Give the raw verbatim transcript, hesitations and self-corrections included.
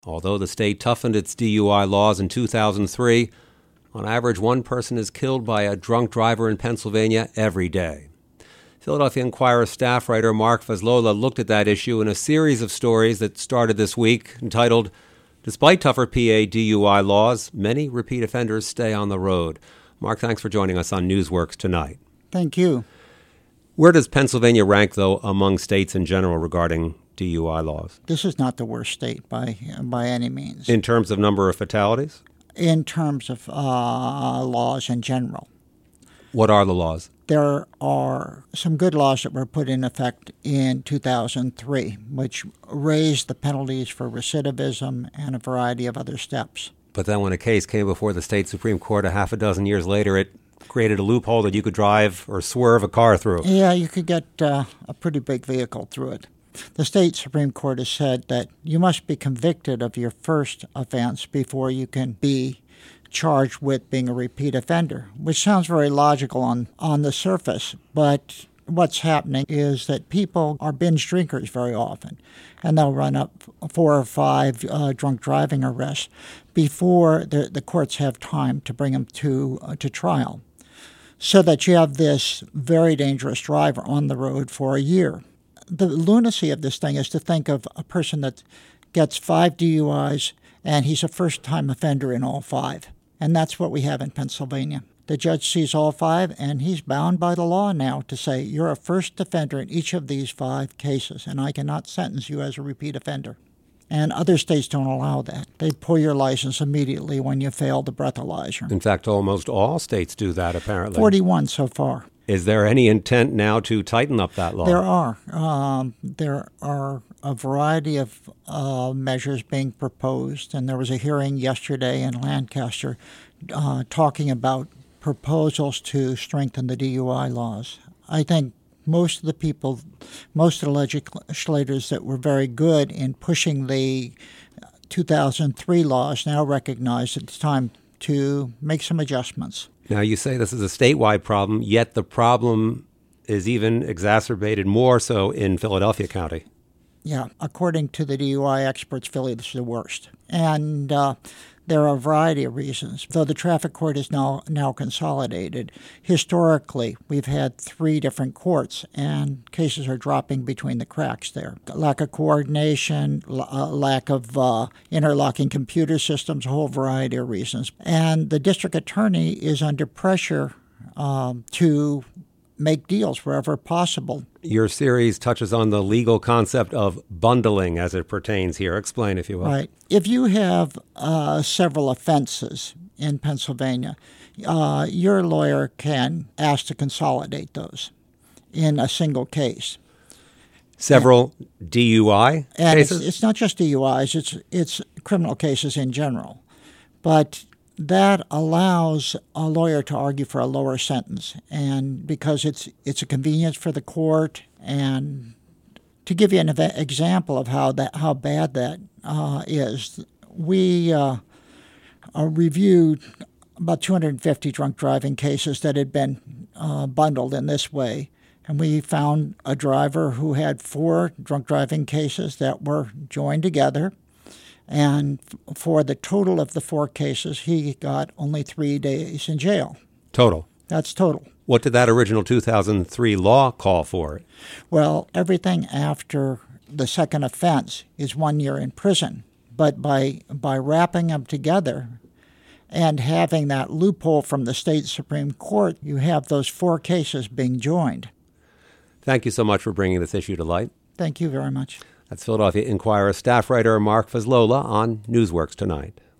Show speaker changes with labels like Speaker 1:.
Speaker 1: Although the state toughened its D U I laws in two thousand three, on average, one person is killed by a drunk driver in Pennsylvania every day. Philadelphia Inquirer staff writer Mark Faslola looked at that issue in a series of stories that started this week entitled, "Despite Tougher P A D U I Laws, Many Repeat Offenders Stay on the Road." Mark, thanks for joining us on Newsworks tonight.
Speaker 2: Thank you.
Speaker 1: Where does Pennsylvania rank, though, among states in general regarding D U I laws?
Speaker 2: This is not the worst state by by any means.
Speaker 1: In terms of number of fatalities?
Speaker 2: In terms of uh, laws in general.
Speaker 1: What are the laws?
Speaker 2: There are some good laws that were put in effect in two thousand three, which raised the penalties for recidivism and a variety of other steps.
Speaker 1: But then when a case came before the state Supreme Court a half a dozen years later, it created a loophole that you could drive or swerve a car through.
Speaker 2: Yeah, you could get uh, a pretty big vehicle through it. The state Supreme Court has said that you must be convicted of your first offense before you can be charged with being a repeat offender, which sounds very logical on, on the surface, but what's happening is that people are binge drinkers very often, and they'll run up four or five uh, drunk driving arrests before the, the courts have time to bring them to uh, to trial, so that you have this very dangerous driver on the road for a year. The lunacy of this thing is to think of a person that gets five D U Is and he's a first-time offender in all five. And that's what we have in Pennsylvania. The judge sees all five, and he's bound by the law now to say, you're a first offender in each of these five cases, and I cannot sentence you as a repeat offender. And other states don't allow that. They pull your license immediately when you fail the breathalyzer.
Speaker 1: In fact, almost all states do that, apparently.
Speaker 2: forty-one so far.
Speaker 1: Is there any intent now to tighten up that law?
Speaker 2: There are. Um, there are a variety of uh, measures being proposed, and there was a hearing yesterday in Lancaster uh, talking about proposals to strengthen the D U I laws. I think most of the people, most of the legislators that were very good in pushing the two thousand three laws now recognize it's time to make some adjustments.
Speaker 1: Now, you say this is a statewide problem, yet the problem is even exacerbated more so in Philadelphia County.
Speaker 2: Yeah, according to the D U I experts, Philly is the worst. And uh, there are a variety of reasons. Though the traffic court is now now consolidated, historically we've had three different courts, and cases are dropping between the cracks there. Lack of coordination, l- uh, lack of uh, interlocking computer systems, a whole variety of reasons. And the district attorney is under pressure um, to make deals wherever possible.
Speaker 1: Your series touches on the legal concept of bundling as it pertains here. Explain, if you will.
Speaker 2: Right. If you have uh, several offenses in Pennsylvania, uh, your lawyer can ask to consolidate those in a single case.
Speaker 1: Several and, D U I
Speaker 2: and
Speaker 1: cases?
Speaker 2: It's, it's not just D U Is, it's, it's criminal cases in general. But that allows a lawyer to argue for a lower sentence, and because it's it's a convenience for the court. And to give you an ev- example of how that how bad that uh, is, we uh, uh, reviewed about two hundred fifty drunk driving cases that had been uh, bundled in this way, and we found a driver who had four drunk driving cases that were joined together. And for the total of the four cases, he got only three days in jail.
Speaker 1: Total?
Speaker 2: That's total.
Speaker 1: What did that original two thousand three law call for?
Speaker 2: Well, everything after the second offense is one year in prison. But by by wrapping them together and having that loophole from the state Supreme Court, you have those four cases being joined.
Speaker 1: Thank you so much for bringing this issue to light.
Speaker 2: Thank you very much.
Speaker 1: That's Philadelphia Inquirer staff writer Mark Faslola on Newsworks Tonight.